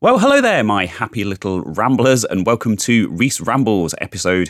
Well, hello there, my happy little ramblers, and welcome to Reese Rambles, episode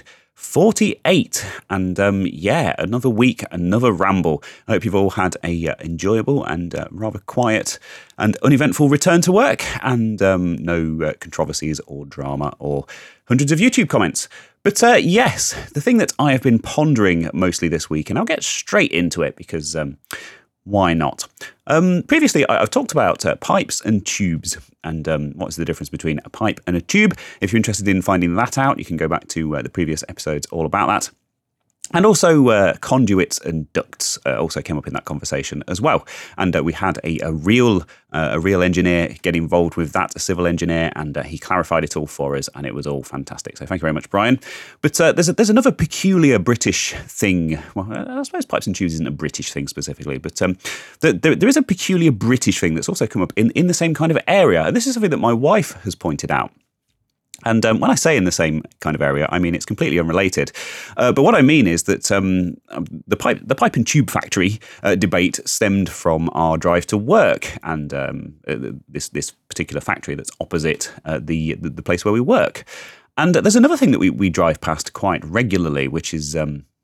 48. And another week, another ramble. I hope you've all had a enjoyable and rather quiet and uneventful return to work, and no controversies or drama or hundreds of YouTube comments. But yes, the thing that I have been pondering mostly this week, and I'll get straight into it because why not? Previously, I've talked about pipes and tubes and what's the difference between a pipe and a tube. If you're interested in finding that out, you can go back to the previous episodes all about that. And also conduits and ducts also came up in that conversation as well. And we had a real engineer get involved with that, a civil engineer, and he clarified it all for us, and it was all fantastic. So thank you very much, Brian. But there's another peculiar British thing. Well, I suppose pipes and tubes isn't a British thing specifically, but there is a peculiar British thing that's also come up in the same kind of area. And this is something that my wife has pointed out. And when I say in the same kind of area, I mean it's completely unrelated. But what I mean is that the pipe and tube factory debate stemmed from our drive to work, and this particular factory that's opposite the place where we work. And there's another thing that we drive past quite regularly, which is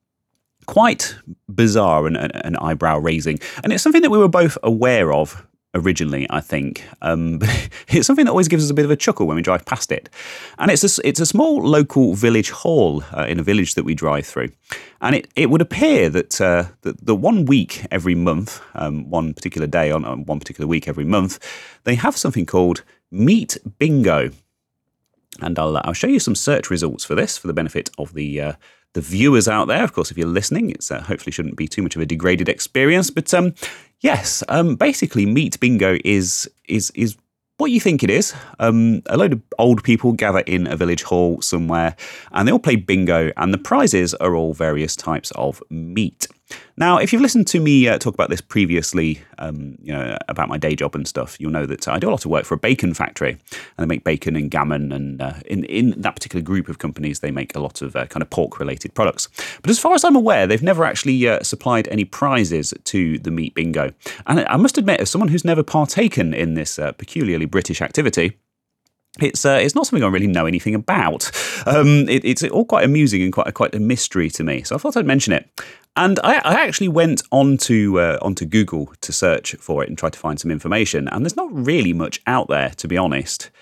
quite bizarre and eyebrow raising, and it's something that we were both aware of originally, I think, but it's something that always gives us a bit of a chuckle when we drive past it. And it's a small local village hall in a village that we drive through. And it would appear that the 1 week every month, one particular day on one particular week every month, they have something called Meat Bingo. And I'll show you some search results for this for the benefit of the viewers out there. Of course, if you're listening, it's hopefully shouldn't be too much of a degraded experience. But yes, basically, Meat Bingo is what you think it is. A load of old people gather in a village hall somewhere, and they all play bingo, and the prizes are all various types of meat. Now, if you've listened to me talk about this previously, about my day job and stuff, you'll know that I do a lot of work for a bacon factory, and they make bacon and gammon, and in that particular group of companies, they make a lot of kind of pork-related products. But as far as I'm aware, they've never actually supplied any prizes to the Meat Bingo. And I must admit, as someone who's never partaken in this peculiarly British activity, it's not something I really know anything about. It's all quite amusing and quite a mystery to me. So I thought I'd mention it. And I actually went onto Google to search for it and try to find some information. And there's not really much out there, to be honest.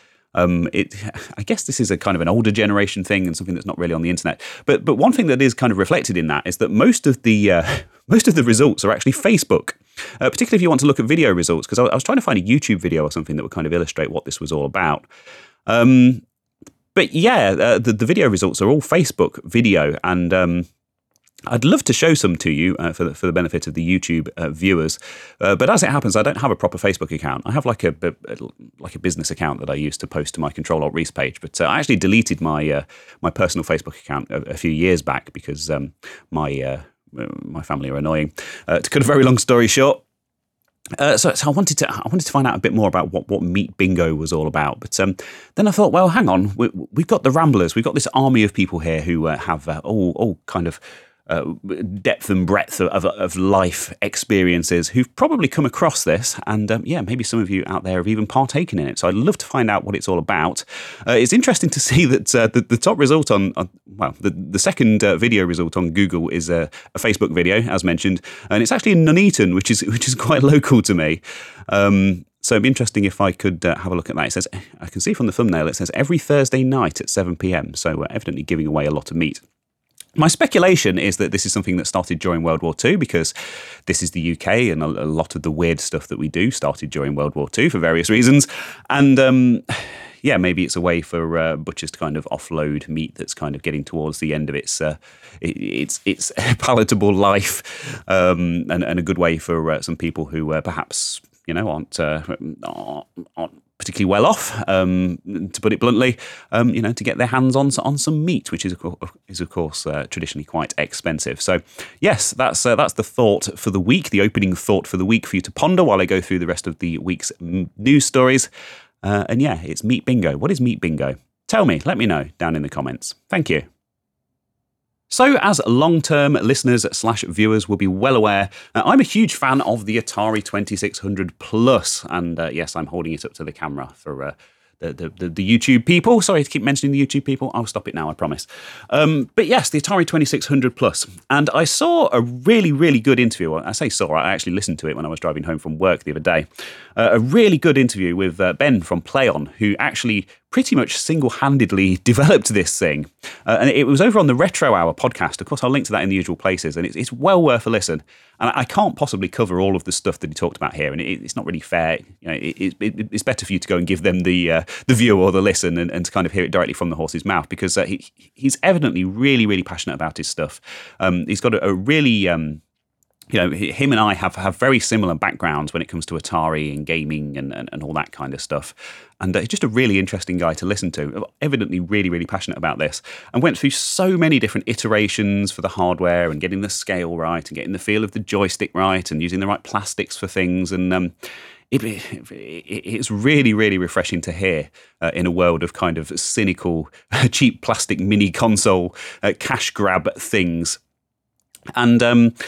I guess this is a kind of an older generation thing and something that's not really on the internet. But one thing that is kind of reflected in that is that most of the results are actually Facebook. Particularly if you want to look at video results, because I was trying to find a YouTube video or something that would kind of illustrate what this was all about. But yeah, the video results are all Facebook video, and I'd love to show some to you for the benefit of the YouTube viewers. But as it happens, I don't have a proper Facebook account. I have like a business account that I use to post to my Control-Alt-Reese page. But I actually deleted my personal Facebook account a few years back because my family are annoying. To cut a very long story short, so I wanted to find out a bit more about what Meat Bingo was all about. But then I thought, well, hang on, we've got the Ramblers, we've got this army of people here who have all kind of depth and breadth of life experiences who've probably come across this, and maybe some of you out there have even partaken in it. So I'd love to find out what it's all about. It's interesting to see that the top result the second video result on Google is a Facebook video, as mentioned, and it's actually in Nuneaton, which is quite local to me. So it'd be interesting if I could have a look at that. It says, I can see from the thumbnail, it says every Thursday night at 7 p.m. So we're evidently giving away a lot of meat. My speculation is that this is something that started during World War II, because this is the UK and a lot of the weird stuff that we do started during World War II for various reasons. And maybe it's a way for butchers to kind of offload meat that's kind of getting towards the end of its palatable life, and a good way for some people who perhaps aren't particularly well off, to put it bluntly, to get their hands on some meat, which is of course traditionally quite expensive. So yes, that's the thought for the week, the opening thought for the week for you to ponder while I go through the rest of the week's news stories. It's Meat Bingo. What is Meat Bingo? Tell me, let me know down in the comments. Thank you. So, as long-term listeners / viewers will be well aware, I'm a huge fan of the Atari 2600 Plus, and yes, I'm holding it up to the camera for the YouTube people. Sorry to keep mentioning the YouTube people. I'll stop it now, I promise. But yes, the Atari 2600 Plus. And I saw a really, really good interview. I say saw, I actually listened to it when I was driving home from work the other day. A really good interview with Ben from PlayOn, who actually pretty much single-handedly developed this thing. And it was over on the Retro Hour podcast. Of course, I'll link to that in the usual places. And it's well worth a listen. And I can't possibly cover all of the stuff that he talked about here. And it's not really fair. You know, it's better for you to go and give them the view or the listen and to kind of hear it directly from the horse's mouth, because he's evidently really, really passionate about his stuff. He's got a really... him and I have very similar backgrounds when it comes to Atari and gaming and all that kind of stuff. And he's just a really interesting guy to listen to, evidently really, really passionate about this, and went through so many different iterations for the hardware and getting the scale right and getting the feel of the joystick right and using the right plastics for things. And it's really, really refreshing to hear in a world of kind of cynical, cheap plastic mini console cash grab things. And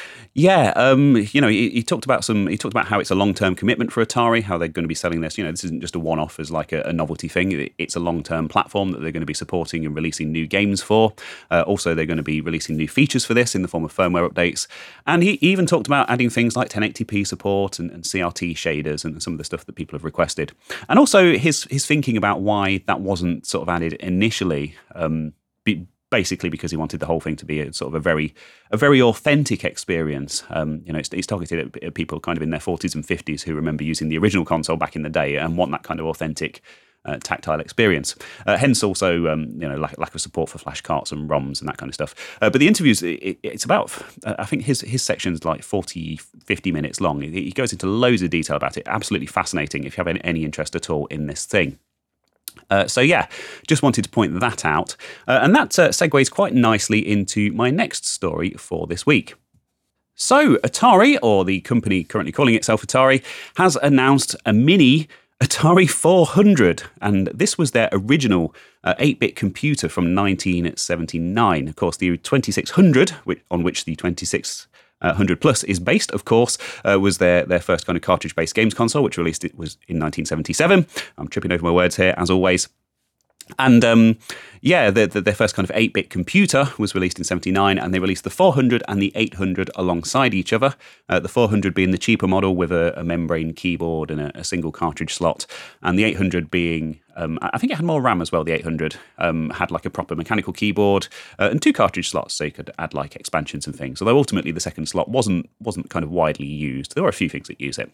he talked about how it's a long-term commitment for Atari, how they're going to be selling this. This isn't just a one-off as like a novelty thing. It's a long-term platform that they're going to be supporting and releasing new games for. Also, they're going to be releasing new features for this in the form of firmware updates. And he even talked about adding things like 1080p support and CRT shaders and some of the stuff that people have requested. And also his thinking about why that wasn't sort of added initially, basically because he wanted the whole thing to be a sort of a very authentic experience. It's targeted at people kind of in their 40s and 50s who remember using the original console back in the day and want that kind of authentic tactile experience. Hence also, lack of support for flash carts and ROMs and that kind of stuff. But the interviews, it's about, I think his section's like 40, 50 minutes long. He goes into loads of detail about it. Absolutely fascinating if you have any interest at all in this thing. Just wanted to point that out. And that segues quite nicely into my next story for this week. So Atari, or the company currently calling itself Atari, has announced a mini Atari 400. And this was their original 8-bit computer from 1979. Of course, the 2600, on which the 2600 Plus is based, of course, was their first kind of cartridge-based games console, which released it was in 1977. I'm tripping over my words here, as always. And their first kind of 8-bit computer was released in 79, and they released the 400 and the 800 alongside each other. The 400 being the cheaper model with a membrane keyboard and a single cartridge slot, and the 800 being, I think it had more RAM as well. The 800 had like a proper mechanical keyboard and 2 cartridge slots, so you could add like expansions and things. Although ultimately the second slot wasn't kind of widely used. There were a few things that use it.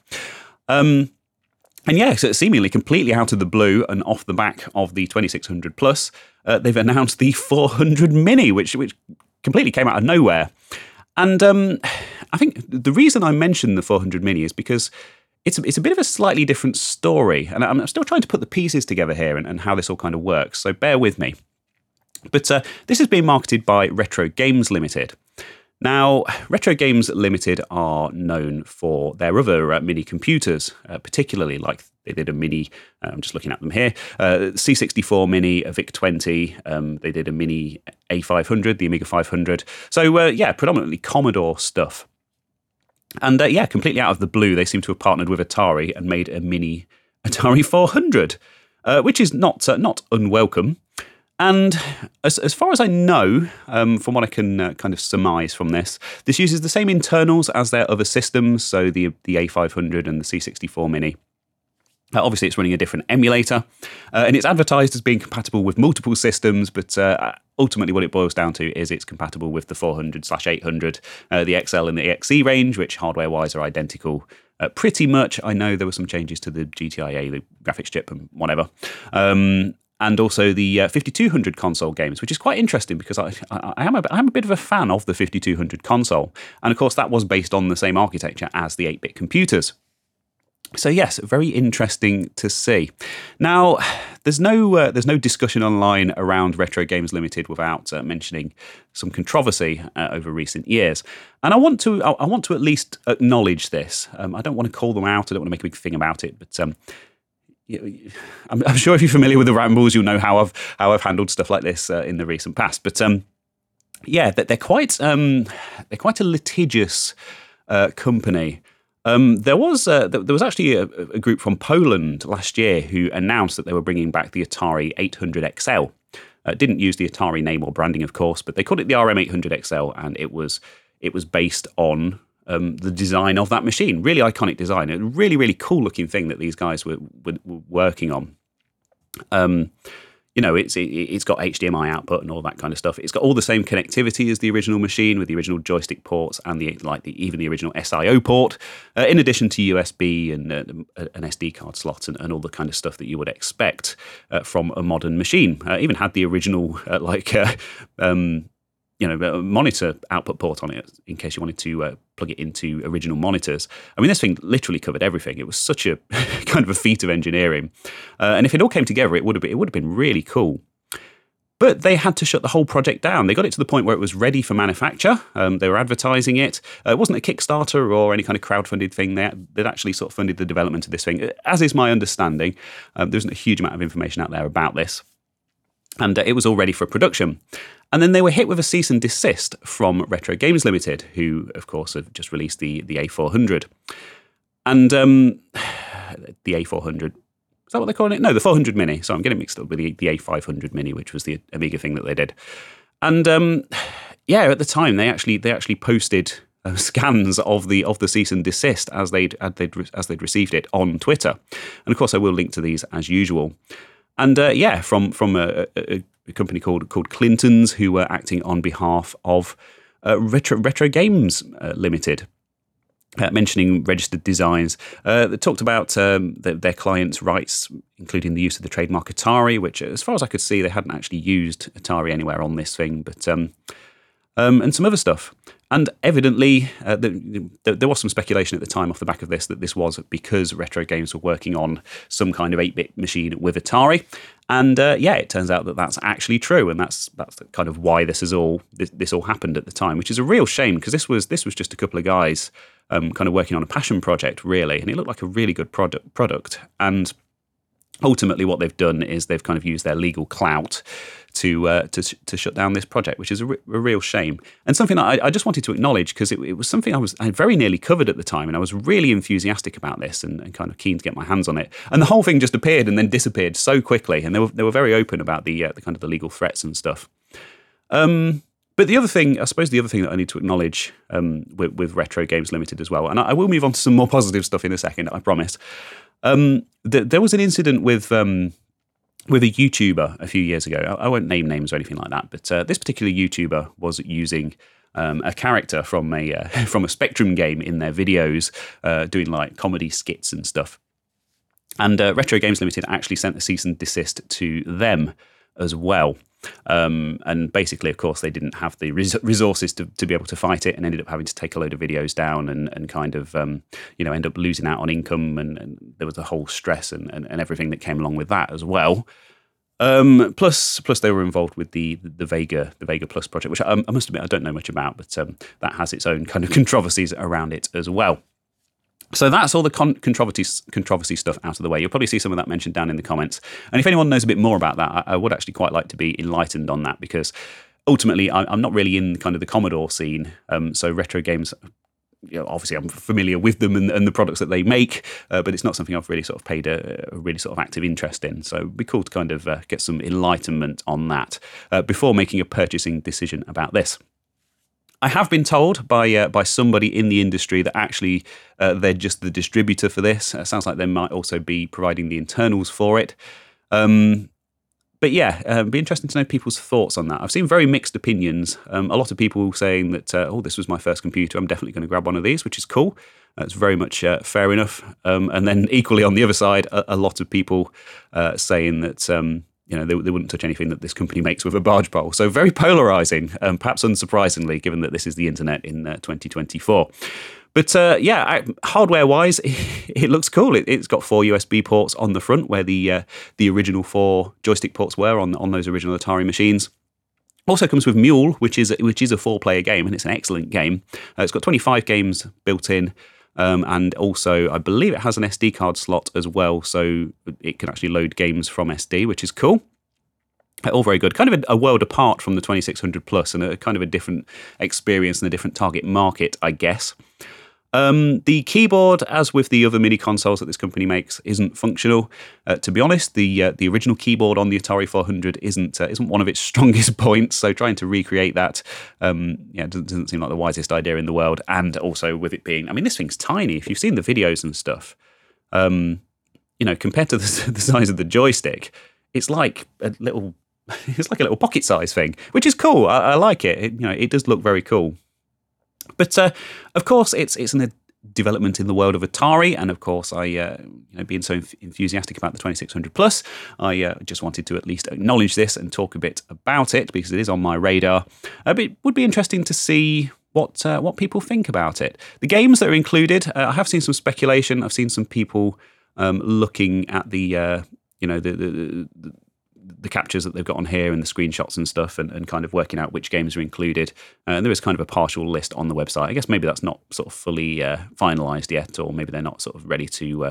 So seemingly completely out of the blue and off the back of the 2600 Plus, they've announced the 400 Mini, which completely came out of nowhere. And I think the reason I mentioned the 400 Mini is because it's a bit of a slightly different story. And I'm still trying to put the pieces together here and how this all kind of works, so bear with me. But this is being marketed by Retro Games Limited. Now, Retro Games Limited are known for their other mini computers, particularly like they did a mini, I'm just looking at them here, C64 Mini, a VIC-20, they did a mini A500, the Amiga 500. So, predominantly Commodore stuff. And completely out of the blue, they seem to have partnered with Atari and made a mini Atari 400, which is not unwelcome. And as far as I know, from what I can kind of surmise from this uses the same internals as their other systems, so the A500 and the C64 Mini. Obviously, it's running a different emulator, and it's advertised as being compatible with multiple systems, but ultimately what it boils down to is it's compatible with the 400/800, the XL and the XE range, which hardware-wise are identical pretty much. I know there were some changes to the GTIA, the graphics chip and whatever. And also the 5200 console games, which is quite interesting because I am a bit of a fan of the 5200 console. And of course, that was based on the same architecture as the 8-bit computers. So yes, very interesting to see. Now, there's no discussion online around Retro Games Limited without mentioning some controversy over recent years, and I want to at least acknowledge this. I don't want to call them out. I don't want to make a big thing about it, but I'm sure if you're familiar with the rambles, you'll know how I've handled stuff like this in the recent past. But they're quite a litigious company. There was actually a group from Poland last year who announced that they were bringing back the Atari 800 XL. Didn't use the Atari name or branding, of course, but they called it the RM800 XL, and it was based on the design of that machine. Really iconic design. A really, really cool looking thing that these guys were working on. It's got HDMI output and all that kind of stuff. It's got all the same connectivity as the original machine, with the original joystick ports and even the original SIO port, in addition to USB and an SD card slot and all the kind of stuff that you would expect from a modern machine. Even had the original monitor output port on it in case you wanted to plug it into original monitors. I mean, this thing literally covered everything. It was such a kind of a feat of engineering. And if it all came together, it would have been really cool. But they had to shut the whole project down. They got it to the point where it was ready for manufacture. They were advertising it. It wasn't a Kickstarter or any kind of crowdfunded thing. They'd actually sort of funded the development of this thing, as is my understanding. There isn't a huge amount of information out there about this. And it was all ready for production. And then they were hit with a cease and desist from Retro Games Limited, who, of course, have just released the A400. And the A400, is that what they're calling it? No, the 400 Mini. So I'm getting mixed up with the A500 Mini, which was the Amiga thing that they did. And at the time, they actually posted scans of the cease and desist as they'd received it on Twitter. And of course, I will link to these as usual. And from a company called Clinton's, who were acting on behalf of Retro Games Limited, mentioning registered designs. They talked about their clients' rights, including the use of the trademark Atari, which, as far as I could see, they hadn't actually used Atari anywhere on this thing, but and some other stuff. And evidently, there was some speculation at the time off the back of this that this was because Retro Games were working on some kind of 8-bit machine with Atari. And it turns out that that's actually true, and that's kind of why this all happened at the time, which is a real shame because this was just a couple of guys kind of working on a passion project, really, and it looked like a really good product. And ultimately, what they've done is they've kind of used their legal clout to shut down this project, which is a real shame. And something that I just wanted to acknowledge because it was something I very nearly covered at the time, and I was really enthusiastic about this and kind of keen to get my hands on it. And the whole thing just appeared and then disappeared so quickly, and they were very open about the kind of the legal threats and stuff. But the other thing that I need to acknowledge with Retro Games Limited as well, and I will move on to some more positive stuff in a second, I promise. There was an incident with a YouTuber a few years ago. I won't name names or anything like that, but this particular YouTuber was using a character from a Spectrum game in their videos, doing like comedy skits and stuff. And Retro Games Limited actually sent a cease and desist to them as well. And basically, of course, they didn't have the resources to be able to fight it, and ended up having to take a load of videos down and kind of end up losing out on income, and there was the whole stress and everything that came along with that as well. Plus they were involved with the Vega Plus project, which I must admit I don't know much about, but that has its own kind of controversies around it as well. So that's all the controversy stuff out of the way. You'll probably see some of that mentioned down in the comments. And if anyone knows a bit more about that, I would actually quite like to be enlightened on that, because ultimately I'm not really in kind of the Commodore scene. So Retro Games, obviously I'm familiar with them and the products that they make, but it's not something I've really sort of paid a really sort of active interest in. So it'd be cool to kind of get some enlightenment on that before making a purchasing decision about this. I have been told by somebody in the industry that actually they're just the distributor for this. Sounds like they might also be providing the internals for it. But yeah, it'd be interesting to know people's thoughts on that. I've seen very mixed opinions. A lot of people saying that, this was my first computer, I'm definitely going to grab one of these, which is cool. It's very much fair enough. And then equally on the other side, a lot of people saying that they wouldn't touch anything that this company makes with a barge pole. So very polarizing, perhaps unsurprisingly, given that this is the internet in 2024. But hardware-wise, it looks cool. It's got 4 USB ports on the front, where the original 4 joystick ports were on those original Atari machines. Also comes with Mule, which is a 4-player game, and it's an excellent game. It's got 25 games built in. And also, I believe it has an SD card slot as well, so it can actually load games from SD, which is cool. All very good. Kind of a world apart from the 2600 Plus, and a kind of a different experience and a different target market, I guess. The keyboard, as with the other mini consoles that this company makes, isn't functional. To be honest, the original keyboard on the Atari 400 isn't one of its strongest points. So trying to recreate that, doesn't seem like the wisest idea in the world. And also with it being, I mean, this thing's tiny. If you've seen the videos and stuff, compared to the size of the joystick, it's like a little pocket-sized thing, which is cool. I like it. It does look very cool. But of course, it's a development in the world of Atari, and of course, I being so enthusiastic about the 2600 Plus, I just wanted to at least acknowledge this and talk a bit about it because it is on my radar. But it would be interesting to see what people think about it. The games that are included, I have seen some speculation. I've seen some people looking at the captures that they've got on here and the screenshots and stuff and kind of working out which games are included. And there is kind of a partial list on the website. I guess maybe that's not sort of fully finalised yet, or maybe they're not sort of ready to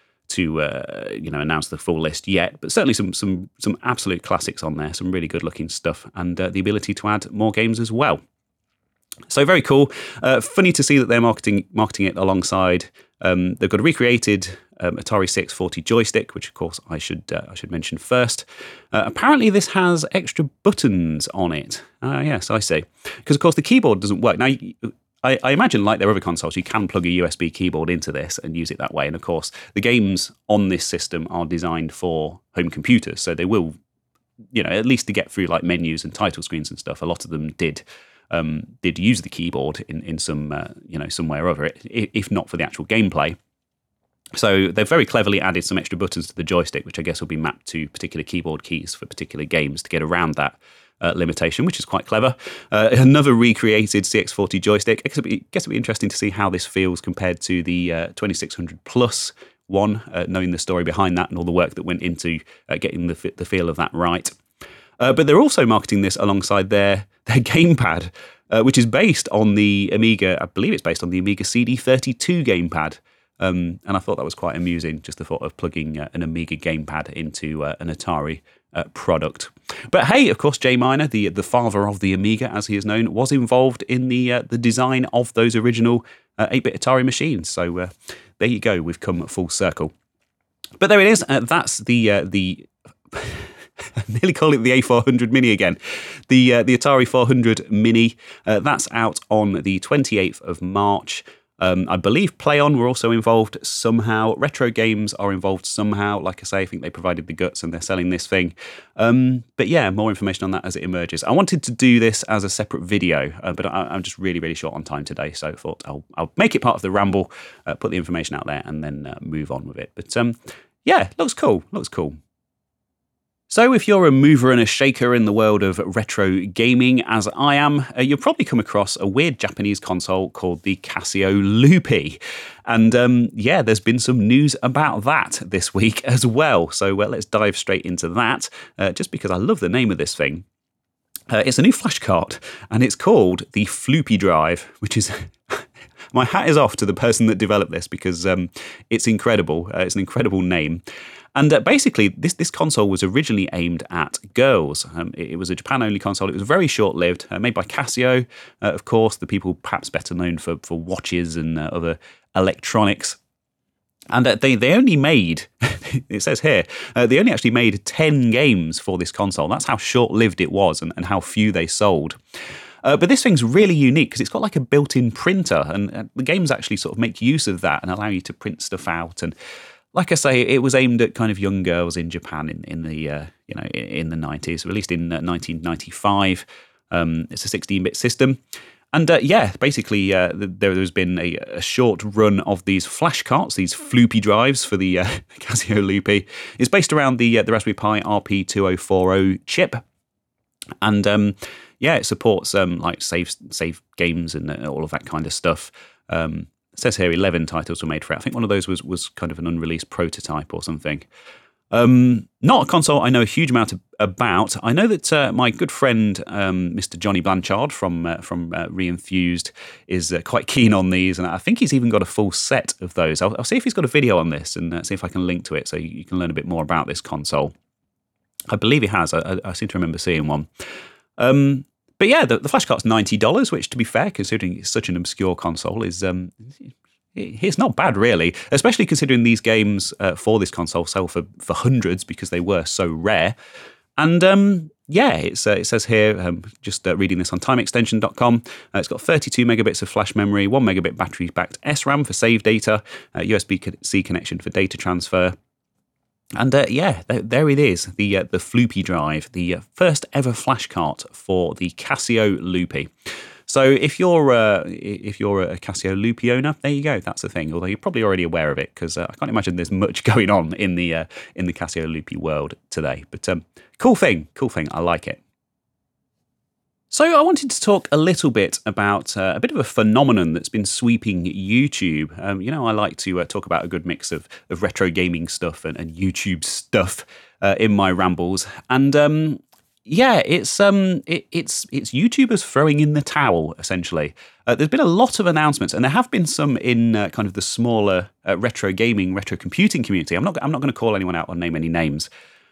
announce the full list yet. But certainly some absolute classics on there, some really good looking stuff, and the ability to add more games as well. So very cool. Funny to see that they're marketing it alongside. They've got a recreated Atari 640 joystick, which of course I should mention first. Apparently this has extra buttons on it. Yes, I see. Because of course the keyboard doesn't work. Now I imagine, like their other consoles, you can plug a USB keyboard into this and use it that way. And of course the games on this system are designed for home computers, so they will, at least to get through like menus and title screens and stuff. A lot of them did use the keyboard in some some way or other, if not for the actual gameplay. So they've very cleverly added some extra buttons to the joystick, which I guess will be mapped to particular keyboard keys for particular games to get around that limitation, which is quite clever. Another recreated CX40 joystick. I guess it'll be interesting to see how this feels compared to the 2600 Plus one, knowing the story behind that and all the work that went into getting the feel of that right. But they're also marketing this alongside their gamepad, which is based on the Amiga. I believe it's based on the Amiga CD32 gamepad. And I thought that was quite amusing, just the thought of plugging an Amiga gamepad into an Atari product. But hey, of course, Jay Miner, the father of the Amiga, as he is known, was involved in the design of those original 8-bit Atari machines. So there you go, we've come full circle. But there it is. That's the I nearly call it the A400 Mini again. The Atari 400 Mini, that's out on the 28th of March. I believe PlayOn were also involved somehow. Retro Games are involved somehow. Like I say, I think they provided the guts and they're selling this thing. But yeah, more information on that as it emerges. I wanted to do this as a separate video, but I'm just really, really short on time today. So I thought I'll make it part of the ramble, put the information out there and then move on with it. But yeah, looks cool. So if you're a mover and a shaker in the world of retro gaming, as I am, you'll probably come across a weird Japanese console called the Casio Loopy. And there's been some news about that this week as well. So let's dive straight into that, just because I love the name of this thing. It's a new flash cart, and it's called the Floopy Drive, which is... My hat is off to the person that developed this because it's incredible. It's an incredible name. And basically, this console was originally aimed at girls. It was a Japan-only console. It was very short-lived, made by Casio, of course, the people perhaps better known for watches and other electronics. And they only made, it says here, they only actually made 10 games for this console. That's how short-lived it was and how few they sold. But this thing's really unique because it's got like a built-in printer, and the games actually sort of make use of that and allow you to print stuff out. And like I say, it was aimed at kind of young girls in Japan in the 90s, released in 1995. It's a 16-bit system. And basically there's been a short run of these flash carts, these floopy drives for the Casio Loopy. It's based around the Raspberry Pi RP2040 chip. And it supports like save games and all of that kind of stuff. It says here 11 titles were made for it. I think one of those was kind of an unreleased prototype or something. Not a console I know a huge amount about. I know that my good friend Mr. Johnny Blanchard from Reinfused is quite keen on these, and I think he's even got a full set of those. I'll see if he's got a video on this and see if I can link to it so you can learn a bit more about this console. I believe he has. I seem to remember seeing one. But yeah, the flash cart's $90, which, to be fair, considering it's such an obscure console, is it's not bad really, especially considering these games for this console sell for hundreds because they were so rare. And yeah, it says here, just reading this on timeextension.com, it's got 32 megabits of flash memory, 1 megabit battery-backed SRAM for save data, USB-C connection for data transfer. And yeah, there it is, the Floopy drive, the first ever flash cart for the Casio Loopy. So if you're a Casio Loopy owner, there you go. That's the thing. Although you're probably already aware of it because I can't imagine there's much going on in the Casio Loopy world today. But cool thing. I like it. So I wanted to talk a little bit about a bit of a phenomenon that's been sweeping YouTube. I like to talk about a good mix of retro gaming stuff and YouTube stuff in my rambles. And yeah, it's YouTubers throwing in the towel, essentially. There's been a lot of announcements, and there have been some in kind of the smaller retro gaming, retro computing community. I'm not going to call anyone out or name any names.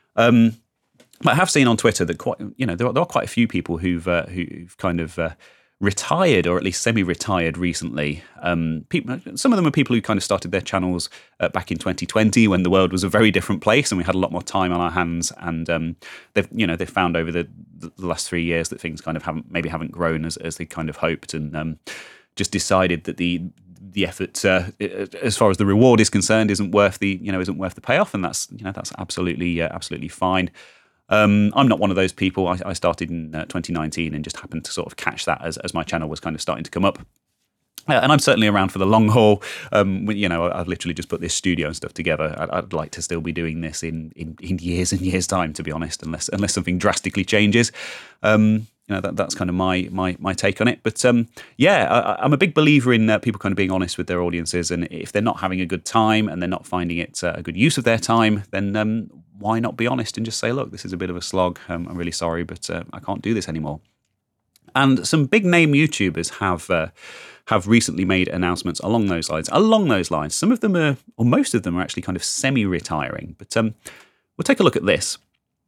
But I have seen on Twitter that there are quite a few people who've kind of retired or at least semi-retired recently. Some of them are people who kind of started their channels back in 2020 when the world was a very different place and we had a lot more time on our hands. And they've found over the last 3 years that things kind of haven't grown as they kind of hoped, and just decided that the effort, as far as the reward is concerned, isn't worth the payoff, and that's absolutely fine. I'm not one of those people. I started in 2019 and just happened to sort of catch that as my channel was kind of starting to come up. And I'm certainly around for the long haul. I've literally just put this studio and stuff together. I'd like to still be doing this in years and years' time, to be honest, unless something drastically changes. That's kind of my take on it. But yeah, I'm a big believer in people kind of being honest with their audiences, and if they're not having a good time and they're not finding it a good use of their time, then why not be honest and just say, look, this is a bit of a slog. I'm really sorry, but I can't do this anymore. And some big name YouTubers have recently made announcements along those lines. Some of them are, or most of them are actually kind of semi-retiring. But we'll take a look at this.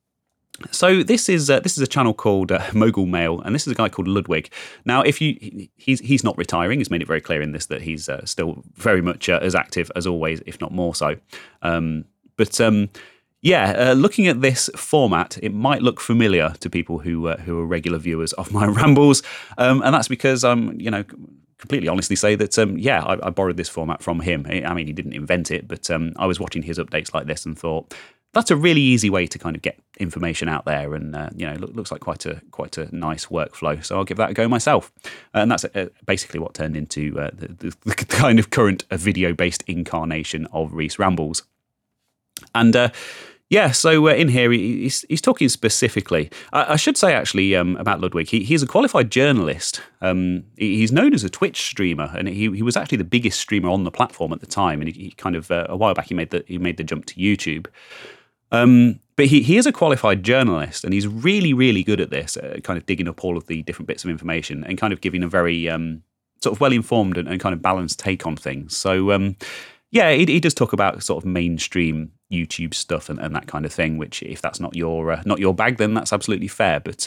So this is a channel called Mogul Mail, and this is a guy called Ludwig. Now, he's not retiring. He's made it very clear in this that he's still very much as active as always, if not more so. Looking at this format, it might look familiar to people who are regular viewers of my rambles, and that's because I'm completely honestly say that I borrowed this format from him. I mean, he didn't invent it, but I was watching his updates like this and thought, that's a really easy way to kind of get information out there, and looks like quite a nice workflow. So I'll give that a go myself, and that's basically what turned into the kind of current video-based incarnation of Reese Rambles. And so in here he's talking specifically. I should say actually about Ludwig. He's a qualified journalist. He's known as a Twitch streamer, and he was actually the biggest streamer on the platform at the time. And he kind of a while back he made the jump to YouTube. But he is a qualified journalist, and he's really, really good at this, kind of digging up all of the different bits of information and kind of giving a very sort of well-informed and kind of balanced take on things. So, he does talk about sort of mainstream YouTube stuff and that kind of thing, which if that's not your bag, then that's absolutely fair. But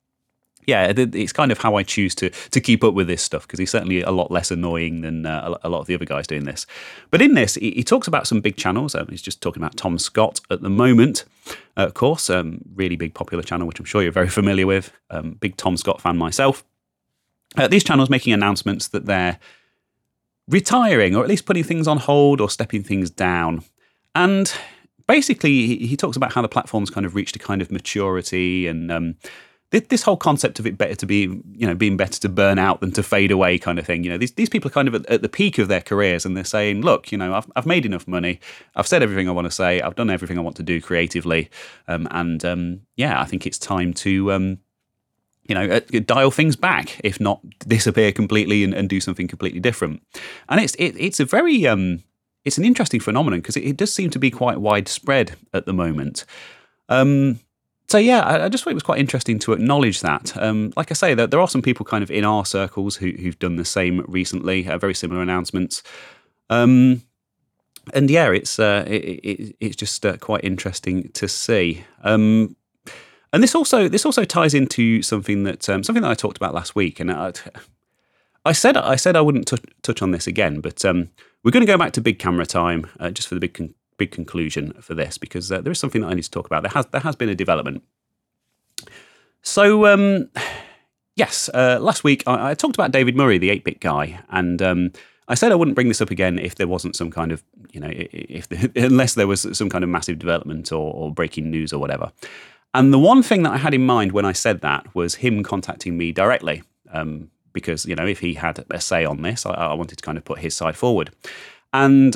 it's kind of how I choose to keep up with this stuff, because he's certainly a lot less annoying than a lot of the other guys doing this. But in this, he talks about some big channels. He's just talking about Tom Scott at the moment, of course, really big popular channel, which I'm sure you're very familiar with. Big Tom Scott fan myself. These channels making announcements that they're retiring, or at least putting things on hold or stepping things down. And basically, he talks about how the platform's kind of reached a kind of maturity, and this whole concept of it being better to burn out than to fade away kind of thing. These people are kind of at the peak of their careers, and they're saying, look, I've made enough money. I've said everything I want to say. I've done everything I want to do creatively. I think it's time to, dial things back, if not disappear completely and do something completely different. And it's a very, it's an interesting phenomenon, because it does seem to be quite widespread at the moment. I just thought it was quite interesting to acknowledge that. Like I say, there are some people kind of in our circles who've done the same recently, very similar announcements. It's just quite interesting to see. And this also ties into something that I talked about last week, and I wouldn't touch on this again, but we're going to go back to big camera time just for the big conclusion for this, because there is something that I need to talk about. There has been a development. So yes, last week I talked about David Murray, the 8-bit guy, and I said I wouldn't bring this up again if there wasn't some kind of, unless there was some kind of massive development or breaking news or whatever. And the one thing that I had in mind when I said that was him contacting me directly, because, if he had a say on this, I wanted to kind of put his side forward. And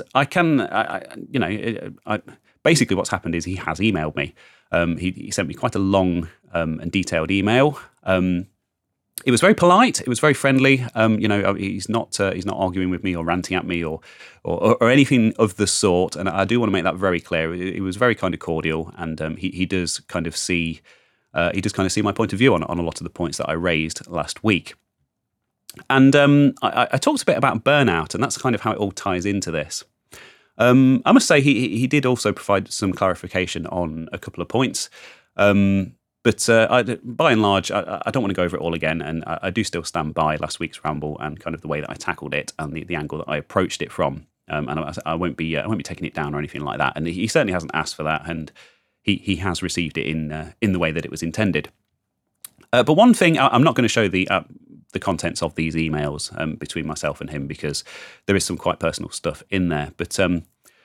basically what's happened is he has emailed me. He sent me quite a long and detailed email. It was very polite. It was very friendly. He's not arguing with me or ranting at me or anything of the sort. And I do want to make that very clear. It was very kind of cordial, and he does kind of see my point of view on a lot of the points that I raised last week. And I talked a bit about burnout, and that's kind of how it all ties into this. I must say he did also provide some clarification on a couple of points. But by and large, I don't want to go over it all again, and I do still stand by last week's ramble and kind of the way that I tackled it and the angle that I approached it from. And I won't be taking it down or anything like that. And he certainly hasn't asked for that, and he has received it in the way that it was intended. But one thing, I'm not going to show the contents of these emails between myself and him, because there is some quite personal stuff in there. But the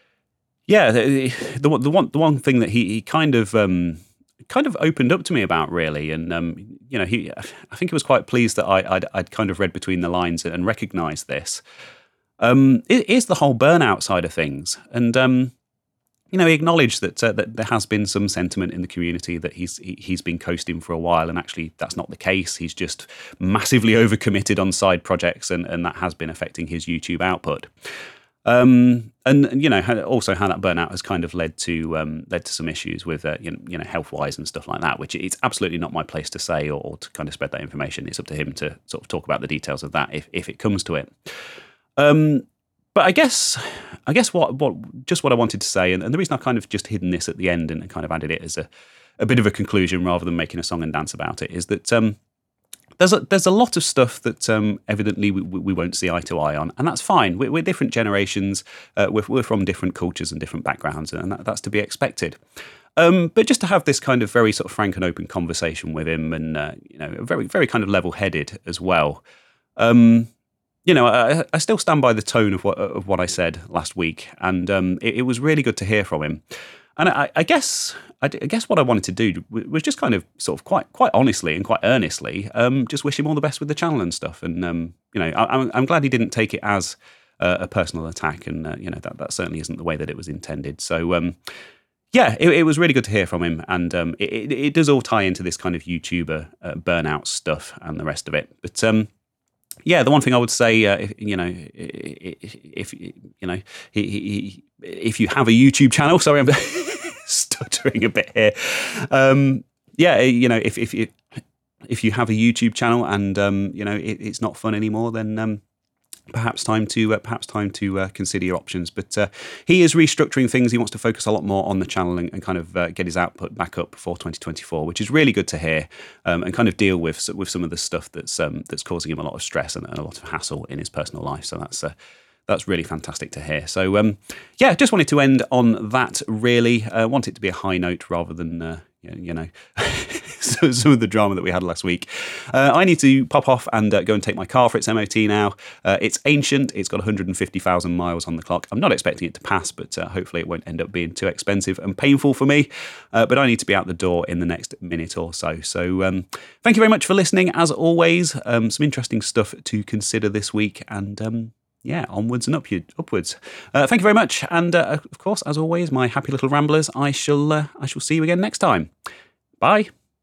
one thing that he kind of opened up to me about, really, and I think he was quite pleased that I'd kind of read between the lines and recognised this. It is the whole burnout side of things, and he acknowledged that there has been some sentiment in the community that he's been coasting for a while, and actually that's not the case. He's just massively overcommitted on side projects, and that has been affecting his YouTube output. And also how that burnout has kind of led to some issues with health wise and stuff like that, which it's absolutely not my place to say or to kind of spread that information. It's up to him to sort of talk about the details of that if it comes to it. But I guess what I wanted to say, and the reason I kind of just hidden this at the end and kind of added it as a bit of a conclusion rather than making a song and dance about it, is that there's a lot of stuff that evidently we won't see eye to eye on, and that's fine. We're different generations, we're from different cultures and different backgrounds, and that's to be expected. But just to have this kind of very sort of frank and open conversation with him, and very very kind of level-headed as well. I still stand by the tone of what I said last week, and it was really good to hear from him. And I guess what I wanted to do was just kind of sort of quite honestly and quite earnestly just wish him all the best with the channel and stuff. And I'm glad he didn't take it as a personal attack, and that certainly isn't the way that it was intended. So it was really good to hear from him, and it does all tie into this kind of YouTuber burnout stuff and the rest of it. But the one thing I would say, if you have a YouTube channel, sorry, I'm stuttering a bit here. If you have a YouTube channel and it's not fun anymore, then perhaps time to consider your options. But he is restructuring things. He wants to focus a lot more on the channel and kind of get his output back up for 2024, which is really good to hear, and kind of deal with some of the stuff that's causing him a lot of stress and a lot of hassle in his personal life. So that's really fantastic to hear. So just wanted to end on that. Really, want it to be a high note rather than some of the drama that we had last week. I need to pop off and go and take my car for its MOT now. It's ancient. It's got 150,000 miles on the clock. I'm not expecting it to pass, but hopefully it won't end up being too expensive and painful for me. But I need to be out the door in the next minute or so. So thank you very much for listening. As always, some interesting stuff to consider this week, and onwards and upwards. Thank you very much. And of course, as always, my happy little ramblers, I shall see you again next time. Bye.